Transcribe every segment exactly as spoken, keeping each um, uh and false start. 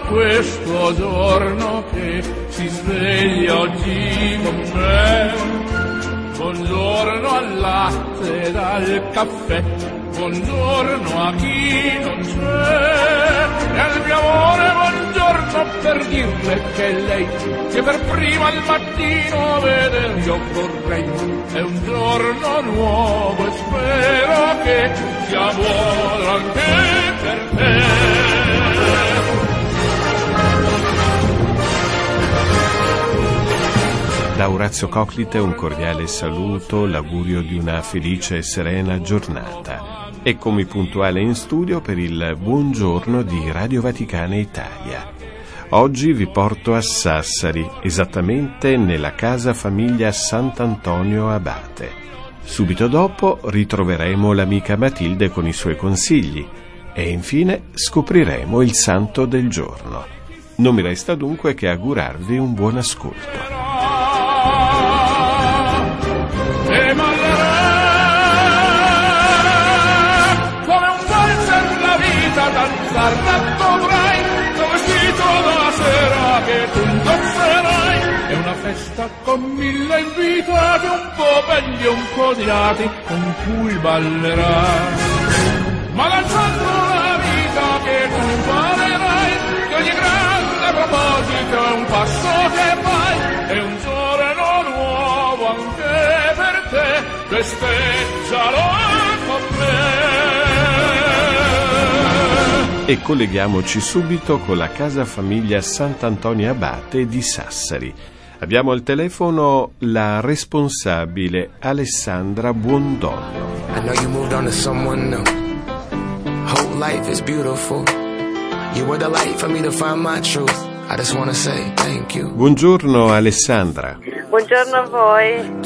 questo giorno che si sveglia oggi con me. Buongiorno al latte ed al caffè, buongiorno a chi non c'è. E al mio amore buongiorno per dirle che lei, che per prima al mattino veder io vorrei. È un giorno nuovo e spero che sia buono anche per te. Da Orazio Coclite un cordiale saluto, l'augurio di una felice e serena giornata. Eccomi puntuale in studio per il buongiorno di Radio Vaticana Italia. Oggi vi porto a Sassari, esattamente nella casa famiglia Sant'Antonio Abate. Subito dopo ritroveremo l'amica Matilde con i suoi consigli e infine scopriremo il santo del giorno. Non mi resta dunque che augurarvi un buon ascolto. Dovrai, tuo vestito da sera che tu indosserai. È una festa con mille invitati, un po' belli e un po' odiati, con cui ballerai. Ma lanciando la vita che tu imparerai, che ogni grande proposito è un passo che fai. È un giorno nuovo anche per te, festeggialo con me. E colleghiamoci subito con la casa famiglia Sant'Antonio Abate di Sassari. Abbiamo al telefono la responsabile Alessandra Buondoglio. I know you moved on to someone new. Whole life is beautiful. You were the light for me to find my truth. I just want to say thank you. Buongiorno Alessandra. Buongiorno a voi.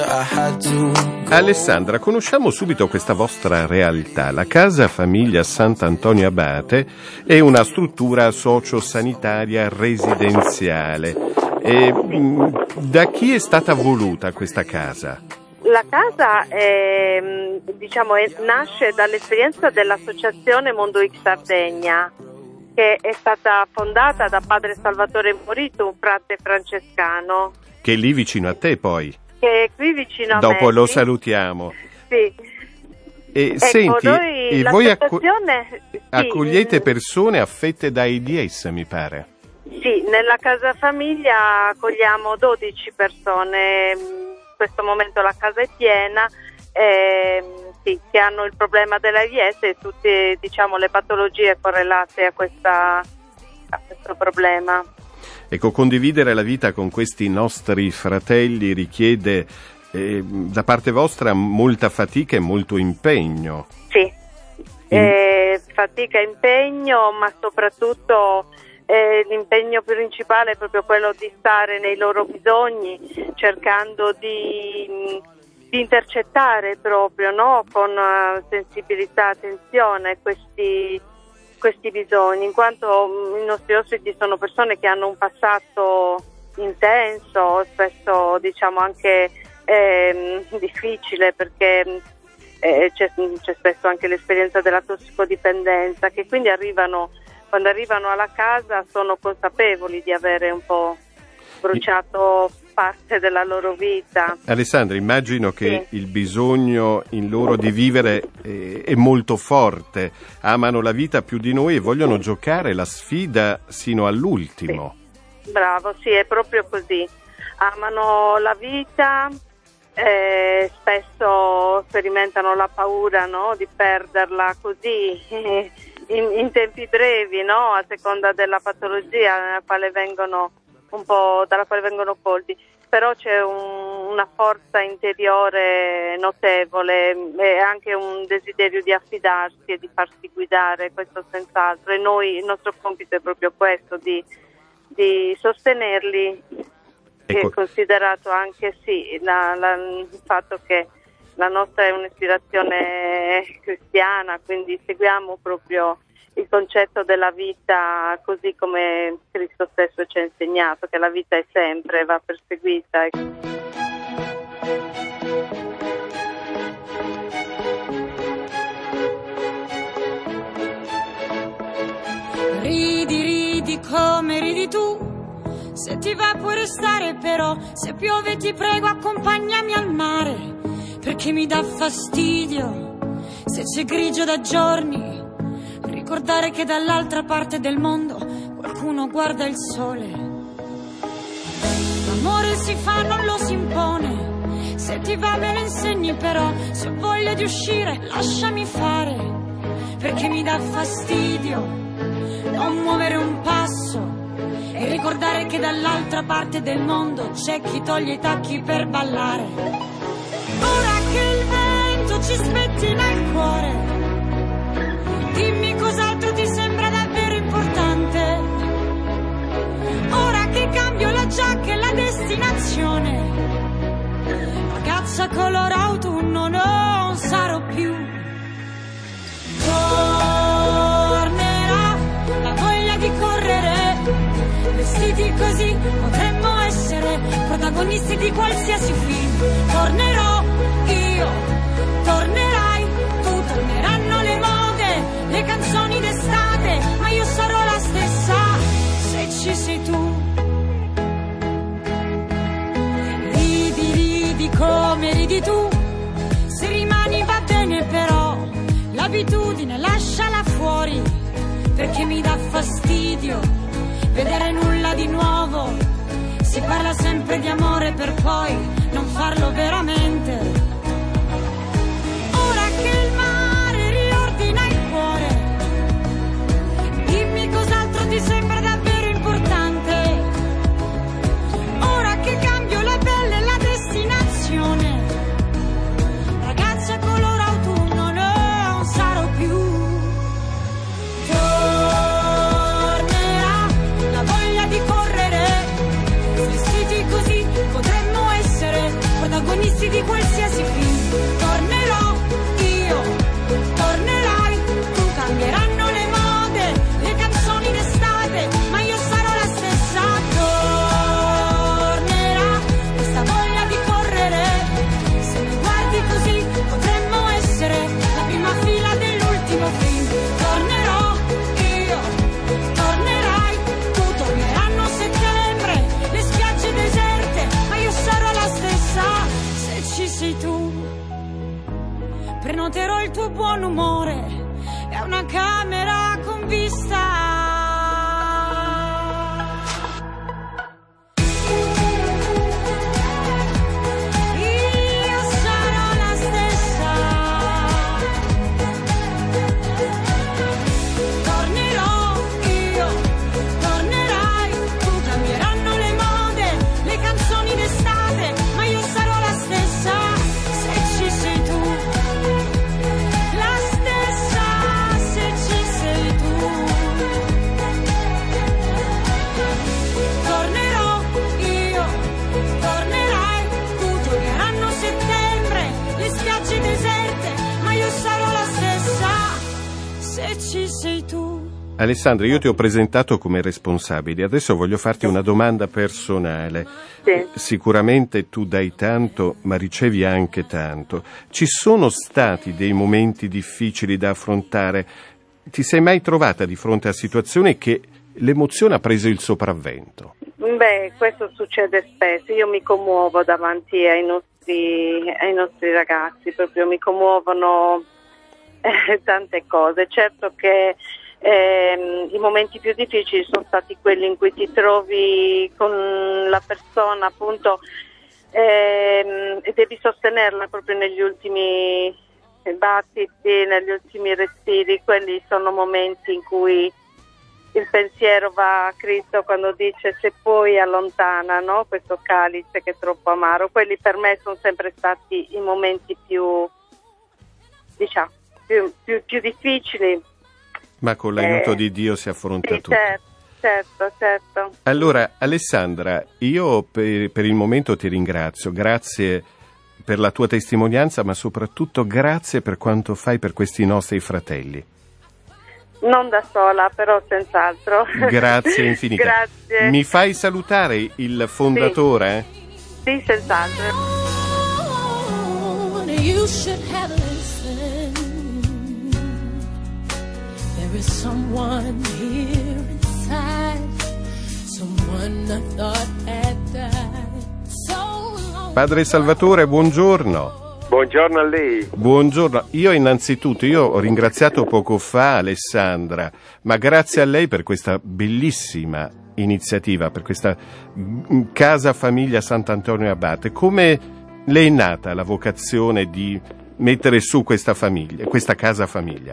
Alessandra, conosciamo subito questa vostra realtà. La casa famiglia Sant'Antonio Abate è una struttura sociosanitaria residenziale. E, da chi è stata voluta questa casa? La casa è, diciamo, è, nasce dall'esperienza dell'associazione Mondo X Sardegna, che è stata fondata da padre Salvatore Morito, un frate francescano. Che è lì vicino a te poi. Che è qui vicino a me. Dopo lo salutiamo. Sì. E ecco, senti, noi, e voi acco- sì, accogliete persone affette da AIDS, mi pare? Sì, nella casa famiglia accogliamo dodici persone. In questo momento la casa è piena. Eh, sì, che hanno il problema dell'AIDS e tutte, diciamo, le patologie correlate a, questa, a questo problema. Ecco, condividere la vita con questi nostri fratelli richiede eh, da parte vostra molta fatica e molto impegno. Sì, eh, fatica e impegno, ma soprattutto eh, l'impegno principale è proprio quello di stare nei loro bisogni, cercando di... di intercettare proprio, no, con uh, sensibilità, attenzione questi, questi bisogni, in quanto um, i nostri ospiti sono persone che hanno un passato intenso, spesso diciamo anche eh, difficile, perché eh, c'è, c'è spesso anche l'esperienza della tossicodipendenza, che quindi arrivano, quando arrivano alla casa sono consapevoli di avere un po' bruciato parte della loro vita. Alessandra, immagino che sì. il bisogno in loro di vivere è, è molto forte, amano la vita più di noi e vogliono giocare la sfida sino all'ultimo. Sì. Bravo, sì, è proprio così. Amano la vita, eh, spesso sperimentano la paura, no, di perderla così in, in tempi brevi, no, a seconda della patologia nella quale vengono un po' dalla quale vengono colti, però c'è un, una forza interiore notevole e anche un desiderio di affidarsi e di farsi guidare, questo senz'altro, e noi, il nostro compito è proprio questo, di, di sostenerli, ecco. Che è considerato anche sì la, la, il fatto che la nostra è un'ispirazione cristiana, quindi seguiamo proprio il concetto della vita così come Cristo stesso ci ha insegnato, che la vita è sempre, va perseguita. Ridi, ridi con tu. Se ti va puoi restare, però se piove ti prego accompagnami al mare, perché mi dà fastidio se c'è grigio da giorni ricordare che dall'altra parte del mondo qualcuno guarda il sole. L'amore si fa, non lo si impone, se ti va me lo insegni, però se ho voglia di uscire lasciami fare, perché mi dà fastidio non muovere un passo e ricordare che dall'altra parte del mondo c'è chi toglie i tacchi per ballare. Ora che il vento ci spettina il cuore, dimmi cos'altro ti sembra davvero importante. Ora che cambio la giacca e la destinazione, ragazza color autunno non sarò più. Tornerà la voglia di correre, vestiti così potremmo essere protagonisti di qualsiasi film. Tornerò io, tornerai tu, torneranno le mode, le canzoni d'estate, ma io sarò la stessa se ci sei tu. Ridi, ridi come ridi tu, se rimani va bene, però l'abitudine lasciala fuori, perché mi dà fastidio vedere nulla di nuovo. Si parla sempre di amore per poi non farlo veramente. Ora che il mare riordina il cuore, dimmi cos'altro ti sembra davvero importante. Ora che cambio la pelle e la destinazione, ragazza color autunno non sarò più. Di correre, vestiti così potremmo essere protagonisti di qualsiasi film. Tornerò io, tornerai tu, cambieranno le mode, le canzoni d'estate, ma io sarò la stessa. Tornerà questa voglia di correre, se mi guardi così potremmo essere la prima fila dell'ultimo film. Tornerò io, tornerai tu, torneranno settembre, le spiagge deserte, ma io sarò la stessa se ci sei tu. Prenoterò il tuo buon umore e una camera con vista. Alessandra, io ti ho presentato come responsabile, adesso voglio farti una domanda personale. Sì. Sicuramente tu dai tanto, ma ricevi anche tanto. Ci sono stati dei momenti difficili da affrontare? Ti sei mai trovata di fronte a situazioni che l'emozione ha preso il sopravvento? Beh, questo succede spesso. Io mi commuovo davanti ai nostri, ai nostri ragazzi, proprio mi commuovono eh, tante cose. Certo che Eh, i momenti più difficili sono stati quelli in cui ti trovi con la persona appunto eh, e devi sostenerla proprio negli ultimi battiti, negli ultimi respiri. Quelli sono momenti in cui il pensiero va a Cristo quando dice: se poi allontana, no, questo calice che è troppo amaro. Quelli per me sono sempre stati i momenti più, diciamo, più, più, più difficili. Ma con l'aiuto eh, di Dio si affronta sì, tutto. Certo, certo, certo. Allora, Alessandra, io per, per il momento ti ringrazio. Grazie per la tua testimonianza, ma soprattutto grazie per quanto fai per questi nostri fratelli. Non da sola, però senz'altro. Grazie infinite. Grazie. Mi fai salutare il fondatore? Sì, sì, senz'altro. You should have listened. There is someone here inside, so Padre Salvatore, buongiorno. Buongiorno a lei. Buongiorno. Io innanzitutto, io ho ringraziato poco fa Alessandra, ma grazie a lei per questa bellissima iniziativa, per questa Casa Famiglia Sant'Antonio Abate. Come le è nata la vocazione di mettere su questa famiglia, questa Casa Famiglia?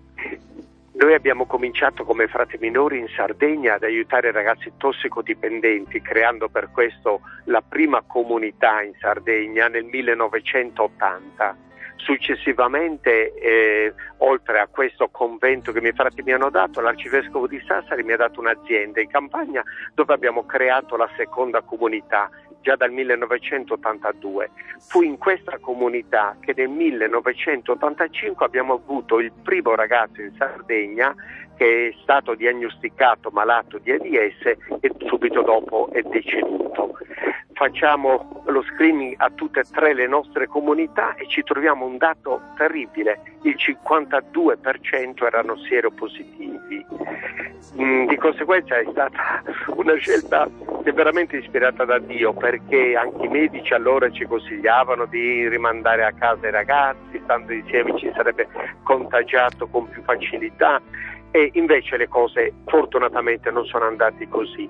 Noi abbiamo cominciato come frati minori in Sardegna ad aiutare ragazzi tossicodipendenti, creando per questo la prima comunità in Sardegna nel millenovecentottanta. Successivamente, eh, oltre a questo convento che i miei frati mi hanno dato, l'arcivescovo di Sassari mi ha dato un'azienda in Campania dove abbiamo creato la seconda comunità, già dal millenovecentottantadue. Fu in questa comunità che nel millenovecentottantacinque abbiamo avuto il primo ragazzo in Sardegna che è stato diagnosticato malato di AIDS e subito dopo è deceduto. Facciamo lo screening a tutte e tre le nostre comunità e ci troviamo un dato terribile: il cinquantadue per cento erano sieropositivi. Mm, di conseguenza è stata una scelta veramente ispirata da Dio, perché anche i medici allora ci consigliavano di rimandare a casa i ragazzi, stando insieme ci sarebbe contagiato con più facilità, e invece le cose fortunatamente non sono andate così.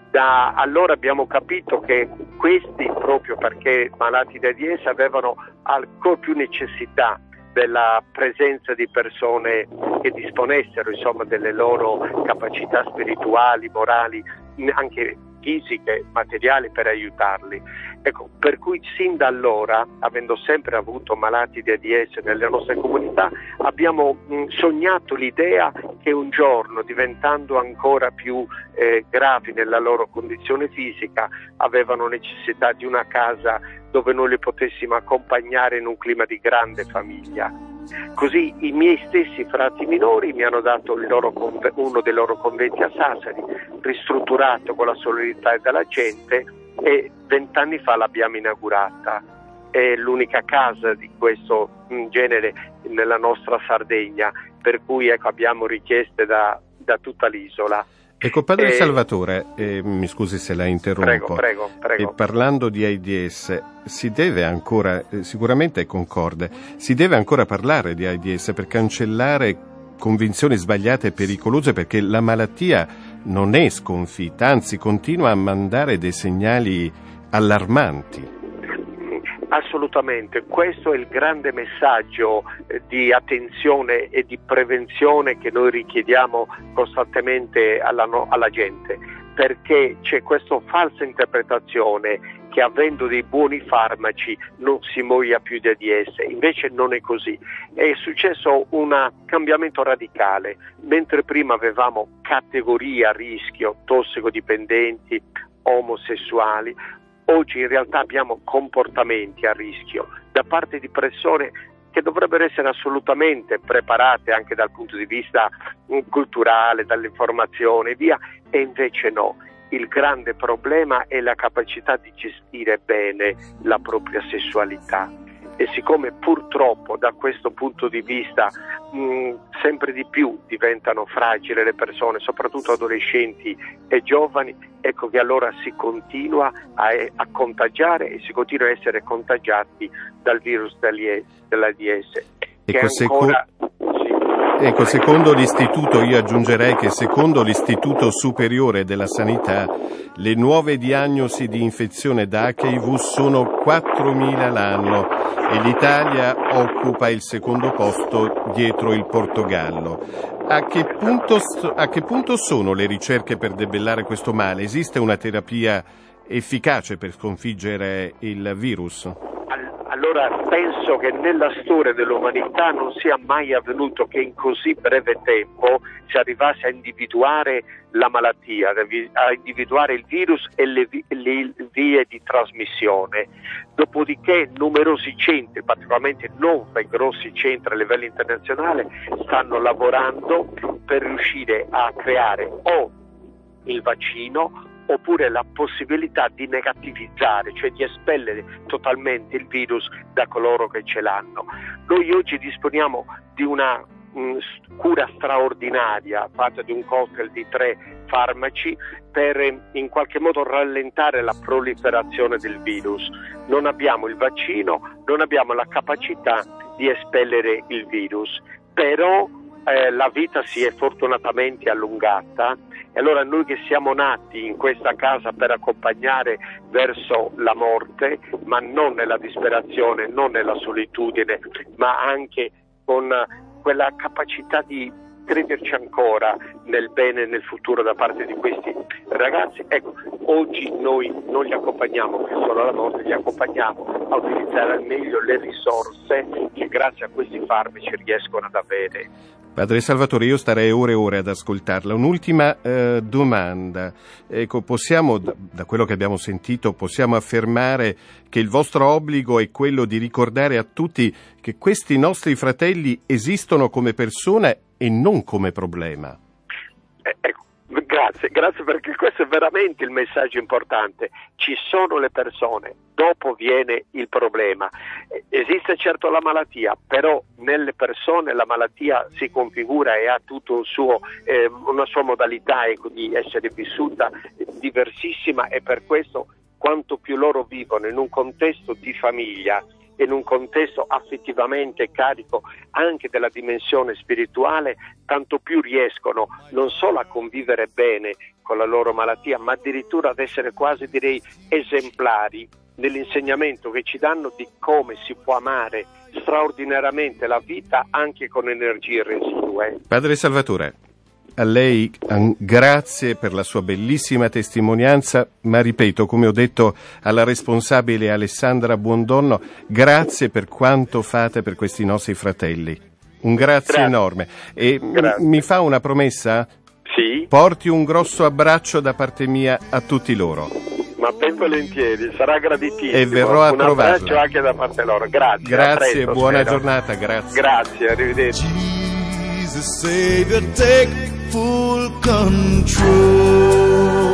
Da allora abbiamo capito che questi, proprio perché malati di AIDS, avevano ancora più necessità della presenza di persone che disponessero insomma delle loro capacità spirituali, morali, anche fisiche, materiali, per aiutarli. Ecco, per cui sin da allora, avendo sempre avuto malati di AIDS nelle nostre comunità, abbiamo mh, sognato l'idea che un giorno, diventando ancora più eh, gravi nella loro condizione fisica, avevano necessità di una casa dove noi li potessimo accompagnare in un clima di grande famiglia. Così i miei stessi frati minori mi hanno dato il loro conve- uno dei loro conventi a Sassari, ristrutturato con la solidarietà della gente, e vent'anni fa l'abbiamo inaugurata. È l'unica casa di questo genere nella nostra Sardegna, per cui ecco, abbiamo richieste da, da tutta l'isola. Ecco, Padre Eh, Salvatore, eh, mi scusi se la interrompo. Prego, prego, prego. E parlando di AIDS, si deve ancora, eh, sicuramente è concorde, si deve ancora parlare di AIDS per cancellare convinzioni sbagliate e pericolose, perché la malattia non è sconfitta, anzi continua a mandare dei segnali allarmanti. Assolutamente, questo è il grande messaggio eh, di attenzione e di prevenzione che noi richiediamo costantemente alla, no, alla gente, perché c'è questa falsa interpretazione che avendo dei buoni farmaci non si muoia più di AIDS. Invece non è così. È successo un cambiamento radicale. Mentre prima avevamo categorie a rischio, tossicodipendenti, omosessuali, oggi in realtà abbiamo comportamenti a rischio da parte di persone che dovrebbero essere assolutamente preparate anche dal punto di vista culturale, dall'informazione e via, e invece no. Il grande problema è la capacità di gestire bene la propria sessualità. E siccome purtroppo da questo punto di vista mh, sempre di più diventano fragili le persone, soprattutto adolescenti e giovani, ecco che allora si continua a, a contagiare e si continua a essere contagiati dal virus dell'AIDS. Ecco, che ancora... Ecco, secondo l'istituto, io aggiungerei che secondo l'Istituto Superiore della Sanità, le nuove diagnosi di infezione da H I V sono quattromila l'anno e l'Italia occupa il secondo posto dietro il Portogallo. A che punto, a che punto sono le ricerche per debellare questo male? Esiste una terapia efficace per sconfiggere il virus? Allora penso che nella storia dell'umanità non sia mai avvenuto che in così breve tempo si arrivasse a individuare la malattia, a individuare il virus e le, le vie di trasmissione. Dopodiché numerosi centri, particolarmente nove grossi centri a livello internazionale, stanno lavorando per riuscire a creare o il vaccino oppure la possibilità di negativizzare, cioè di espellere totalmente il virus da coloro che ce l'hanno. Noi oggi disponiamo di una mh, cura straordinaria fatta di un cocktail di tre farmaci per eh, in qualche modo rallentare la proliferazione del virus. Non abbiamo il vaccino, non abbiamo la capacità di espellere il virus, però eh, la vita si è fortunatamente allungata, e allora noi che siamo nati in questa casa per accompagnare verso la morte, ma non nella disperazione, non nella solitudine, ma anche con quella capacità di crederci ancora nel bene e nel futuro da parte di questi ragazzi. Ecco, oggi noi non li accompagniamo più solo alla morte, li accompagniamo a utilizzare al meglio le risorse che grazie a questi farmaci riescono ad avere. Padre Salvatore, io starei ore e ore ad ascoltarla. Un'ultima eh, domanda. Ecco, possiamo, da, da quello che abbiamo sentito, possiamo affermare che il vostro obbligo è quello di ricordare a tutti che questi nostri fratelli esistono come persone e non come problema. Eh, ecco, grazie, grazie perché questo è veramente il messaggio importante. Ci sono le persone, dopo viene il problema. Eh, esiste certo la malattia, però nelle persone la malattia si configura e ha tutto un suo, eh, una sua modalità ecco, di essere vissuta eh, diversissima, e per questo quanto più loro vivono in un contesto di famiglia, in un contesto affettivamente carico anche della dimensione spirituale, tanto più riescono non solo a convivere bene con la loro malattia, ma addirittura ad essere quasi, direi, esemplari nell'insegnamento che ci danno di come si può amare straordinariamente la vita anche con energie residue. Padre Salvatore, a lei grazie per la sua bellissima testimonianza, ma ripeto, come ho detto alla responsabile Alessandra Buondonno, grazie per quanto fate per questi nostri fratelli. Un grazie, grazie. enorme. E grazie. Mi fa una promessa? Sì. Porti un grosso abbraccio da parte mia a tutti loro. Ma ben volentieri, sarà graditissimo. E verrò a trovarla. Un abbraccio anche da parte loro. Grazie. Grazie, presto, buona spero. giornata, grazie. Grazie, arrivederci. Jesus, Savior, take full control.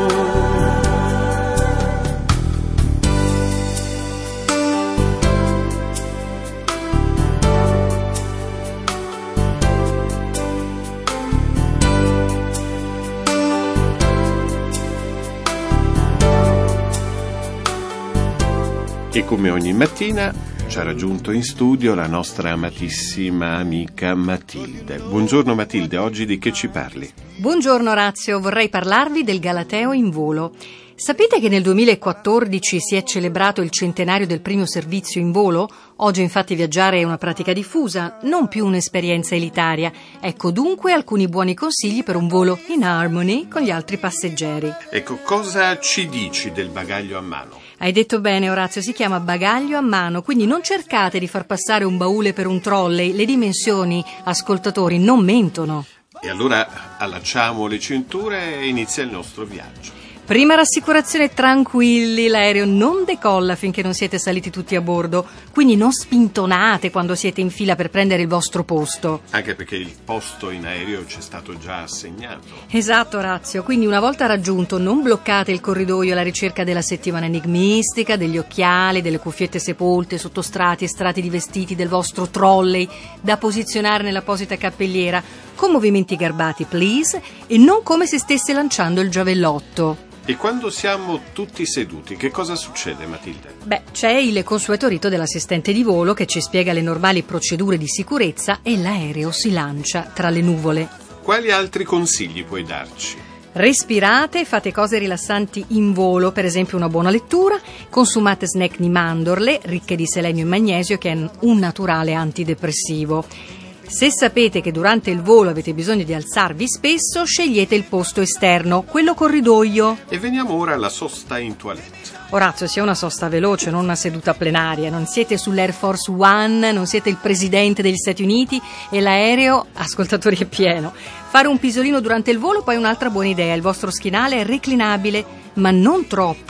E come ogni mattina ci ha raggiunto in studio la nostra amatissima amica Matilde. Buongiorno Matilde, oggi di che ci parli? Buongiorno Orazio, vorrei parlarvi del Galateo in volo. Sapete che nel duemilaquattordici si è celebrato il centenario del primo servizio in volo? Oggi infatti viaggiare è una pratica diffusa, non più un'esperienza elitaria. Ecco dunque alcuni buoni consigli per un volo in harmony con gli altri passeggeri. Ecco, cosa ci dici del bagaglio a mano? Hai detto bene Orazio, si chiama bagaglio a mano, quindi non cercate di far passare un baule per un trolley, le dimensioni, ascoltatori, non mentono. E allora allacciamo le cinture e inizia il nostro viaggio. Prima rassicurazione, tranquilli, l'aereo non decolla finché non siete saliti tutti a bordo, quindi non spintonate quando siete in fila per prendere il vostro posto. Anche perché il posto in aereo ci è stato già assegnato. Esatto Orazio, quindi una volta raggiunto non bloccate il corridoio alla ricerca della settimana enigmistica, degli occhiali, delle cuffiette sepolte, sottostrati e strati di vestiti del vostro trolley da posizionare nell'apposita cappelliera, con movimenti garbati please, e non come se stesse lanciando il giavellotto. E quando siamo tutti seduti, che cosa succede, Matilde? Beh, c'è il consueto rito dell'assistente di volo che ci spiega le normali procedure di sicurezza e l'aereo si lancia tra le nuvole. Quali altri consigli puoi darci? Respirate, fate cose rilassanti in volo, per esempio una buona lettura, consumate snack di mandorle, ricche di selenio e magnesio, che è un naturale antidepressivo. Se sapete che durante il volo avete bisogno di alzarvi spesso, scegliete il posto esterno, quello corridoio. E veniamo ora alla sosta in toilette. Orazio, sia una sosta veloce, non una seduta plenaria. Non siete sull'Air Force One, non siete il presidente degli Stati Uniti e l'aereo, ascoltatori, è pieno. Fare un pisolino durante il volo poi è un'altra buona idea. Il vostro schienale è reclinabile, ma non troppo,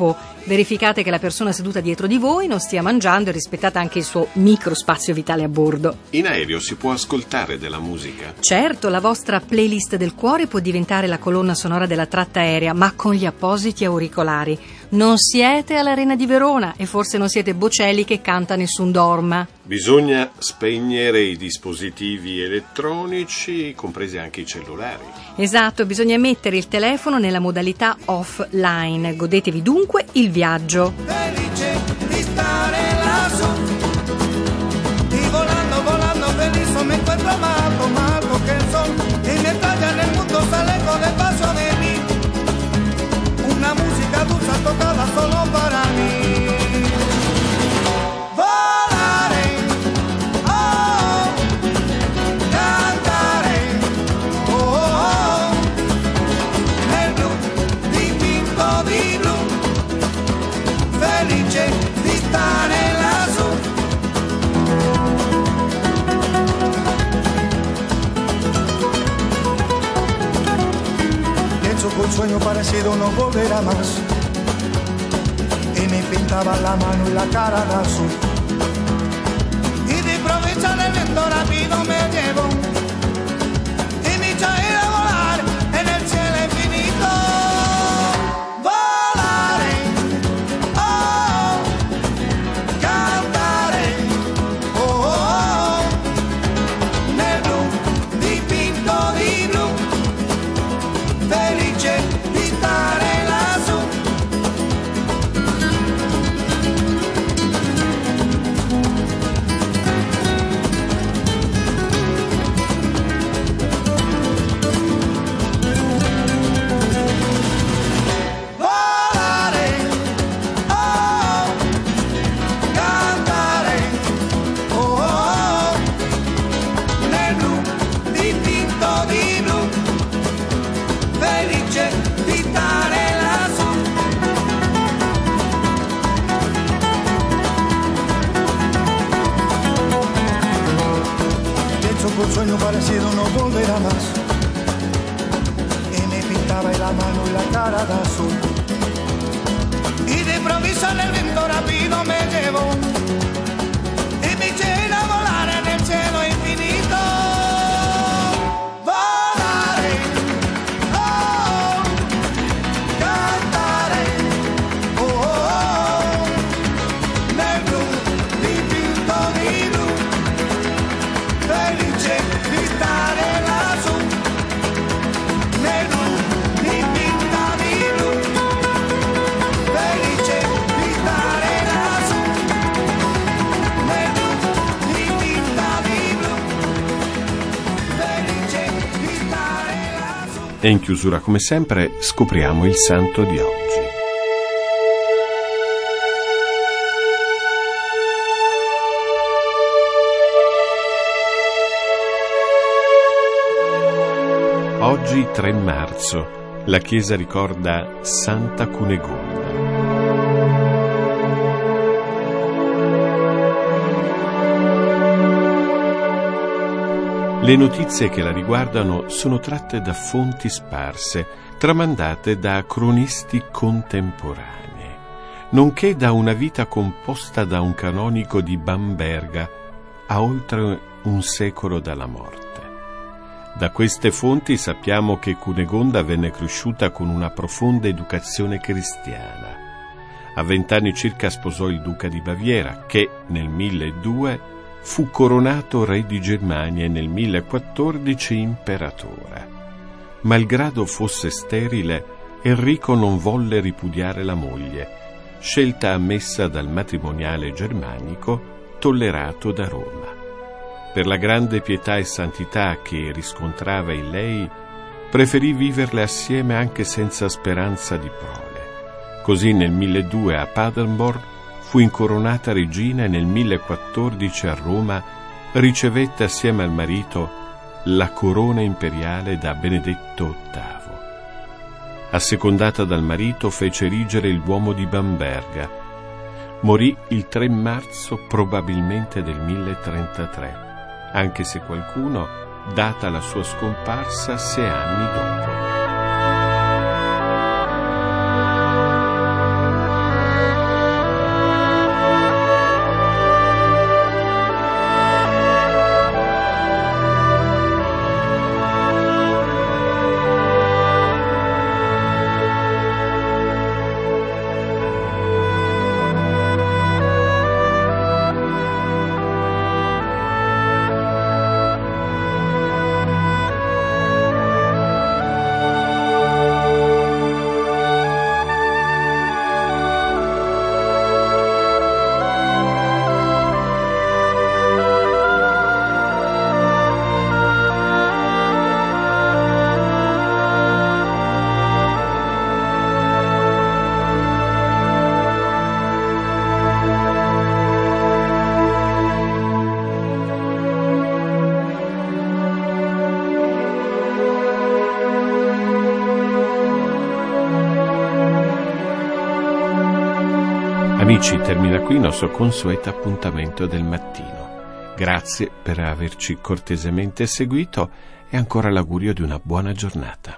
Verificate che la persona seduta dietro di voi non stia mangiando e rispettate anche il suo micro spazio vitale a bordo. In aereo si può ascoltare della musica? Certo, la vostra playlist del cuore può diventare la colonna sonora della tratta aerea, ma con gli appositi auricolari. Non siete all'Arena di Verona e forse non siete Bocelli che canta Nessun dorma. Bisogna spegnere i dispositivi elettronici, compresi anche i cellulari. Esatto, bisogna mettere il telefono nella modalità offline. Godetevi dunque il viaggio. Felice di stare lassù, y volando, volando feliz me encuentro malo, malo que son, y mientras ya en el mundo sale con el paso de mí, una música dulce tocada solo para mí. Volare, oh, cantare, oh, oh, nel blu dipinto di blu, felice di stare lassù. Pienso que un sueño parecido no volverá más, y me pintaba la mano y la cara de azul, y de improviso el viento rápido me llevó, y me echó a ir a volar en el cielo infinito. Volare, oh, cantare, oh, oh, nel blu dipinto di blu, felice di stare lassù. Volare, oh, cantare, oh, oh, nel blu dipinto di blu, felice di stare lassù. Pienso que un sueño parecido no volverá más, y me pintaba la mano y la cara de azul, y de improviso en el viento rápido me llevó, y me eché a ir a volar en el cielo infinito. Volare, oh, cantare, oh, oh, nel blu dipinto di blu, felice di stare lassù, nel blu dipinto di blu, felice di stare lassù, nel blu dipinto di blu, felice di stare lassù. E in chiusura, come sempre, scopriamo il santo di oggi. Oggi tre marzo, la Chiesa ricorda Santa Cunegonda. Le notizie che la riguardano sono tratte da fonti sparse, tramandate da cronisti contemporanei, nonché da una vita composta da un canonico di Bamberga a oltre un secolo dalla morte. Da queste fonti sappiamo che Cunegonda venne cresciuta con una profonda educazione cristiana. A vent'anni circa sposò il duca di Baviera, che nel milleduecento fu coronato re di Germania e nel millequattordici imperatore. Malgrado fosse sterile, Enrico non volle ripudiare la moglie, scelta ammessa dal matrimoniale germanico tollerato da Roma. Per la grande pietà e santità che riscontrava in lei, preferì viverle assieme anche senza speranza di prole. Così nel milleduecento a Paderborn fu incoronata regina e nel millequattordici a Roma ricevette assieme al marito la corona imperiale da Benedetto ottavo. Assecondata dal marito, fece erigere il Duomo di Bamberga. Morì il tre marzo probabilmente del milletrentatré, anche se qualcuno data la sua scomparsa sei anni dopo. amici, termina qui il nostro consueto appuntamento del mattino. Grazie per averci cortesemente seguito e ancora l'augurio di una buona giornata.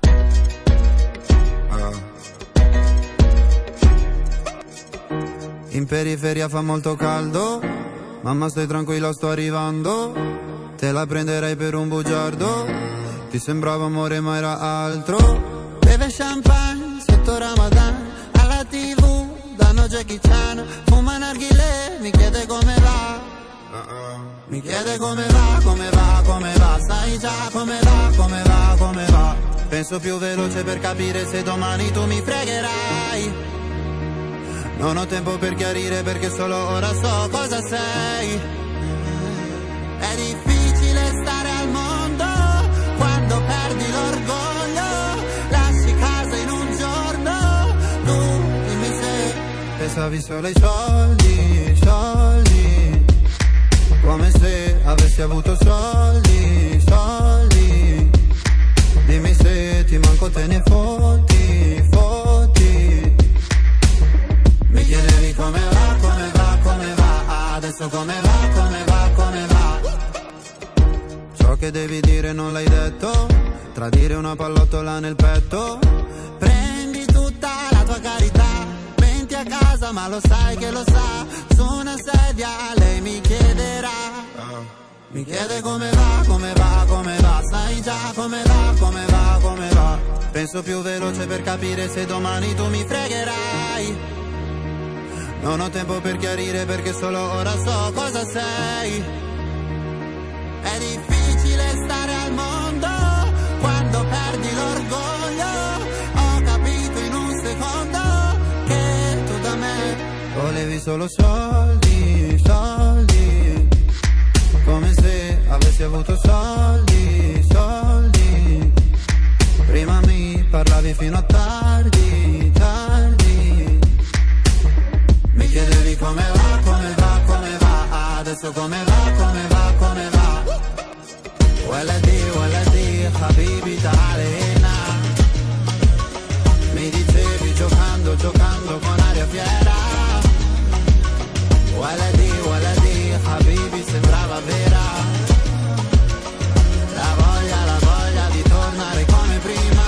In periferia fa molto caldo, mamma stai tranquilla, sto arrivando. Te la prenderei per un bugiardo, ti sembrava amore ma era altro. Beve champagne sotto Ramadan, alla tivù danno Jackie Chan. Fuma narghilè, mi chiede come va, mi chiede come va, come va, come va. Sai già come va, come va, come va. Penso più veloce per capire se domani tu mi fregherai. Non ho tempo per chiarire perché solo ora so cosa sei. È difficile stare al mondo quando perdi l'orgoglio. Lasci casa in un giorno, tu dimmi se pensavi solo ai soldi, soldi. Come se avessi avuto soldi, soldi. Dimmi se ti manco, te ne fotti, fotti. Mi chiedevi come va, come va, come va. Adesso come va, come va, come va. Ciò che devi dire non l'hai detto. Tradire una pallottola nel petto. Prendi tutta la tua carità. Venti a casa ma lo sai che lo sa. Su una sedia lei mi chiederà. Mi chiede come va, come va, come va. Sai già come va, come va, come va. Penso più veloce per capire se domani tu mi fregherai. Non ho tempo per chiarire perché solo ora so cosa sei. È difficile stare al mondo quando perdi l'orgoglio. Ho capito in un secondo che tu da me volevi solo soldi, soldi. Come se avessi avuto soldi, soldi. Prima mi parlavi fino a tardi, tardi. Mi chiedevi come va, come va, come va. Adesso come va, come va, come va. Waladi, waladi, habibi ta'alina. Mi dicevi giocando, giocando con aria fiera. Waladi, waladi, habibi sembrava vera. La voglia, la voglia di tornare come prima.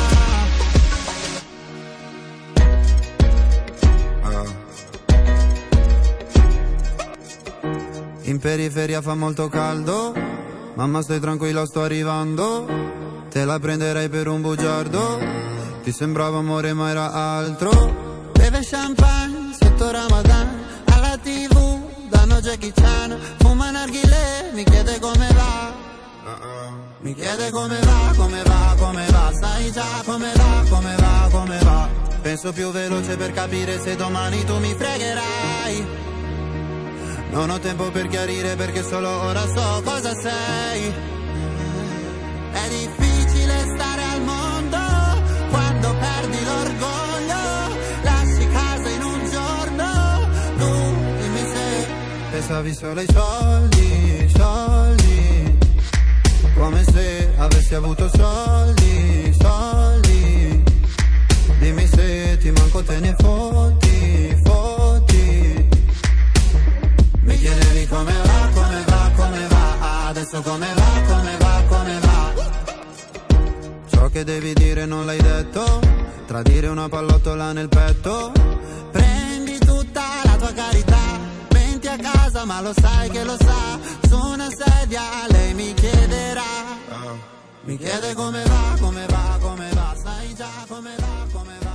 In periferia fa molto caldo, mamma stai tranquilla, sto arrivando. Te la prenderei per un bugiardo, ti sembrava amore ma era altro. Beve champagne sotto Ramadan, alla tivù danno Jackie Chan. Fuma narghilè, mi chiede come va, mi chiede come va, come va, come va. Sai già come va, come va, come va. Penso più veloce per capire se domani tu mi fregherai. Non ho tempo per chiarire perché solo ora so cosa sei. È difficile stare al mondo quando perdi l'orgoglio. Lasci casa in un giorno, tu dimmi se pensavi solo ai soldi, soldi. Come se avessi avuto soldi, soldi. Dimmi se ti manco, te ne fotti, fotti. Mi chiedevi come va, come va, come va. Adesso come va, come va, come va. Ciò che devi dire non l'hai detto. Tradire una pallottola nel petto. Prendi tutta la tua carità. Venti a casa ma lo sai che lo sa. Su una sedia lei mi chiederà. Mi chiede come va, come va, come va. Sai già come va, come va.